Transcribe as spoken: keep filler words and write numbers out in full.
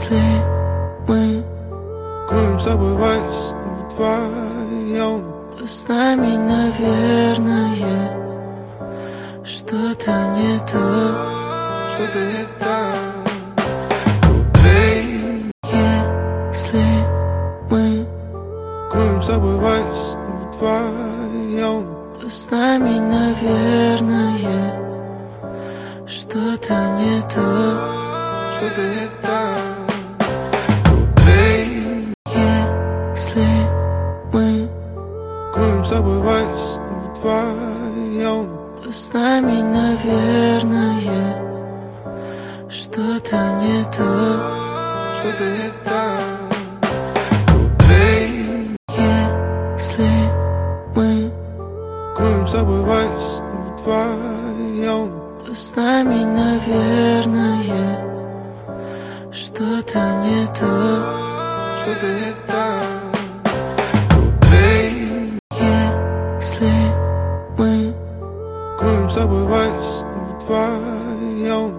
Если мы кроем с собой вальс вдвоем, то с нами, наверное, что-то не то. что-то не так. Если мы Кроем с собой вальс вдвоем, то с нами, наверное, что-то не то. что-то не так. Если мы Кроем с собой вальс вдвоем, то с нами, наверное, что-то не то. что-то не так. Если мы Кроем с собой вальс вдвоем, то с нами, наверное, что-то не то. что-то не так. Если мы Кроем с собой вальс вдвоем,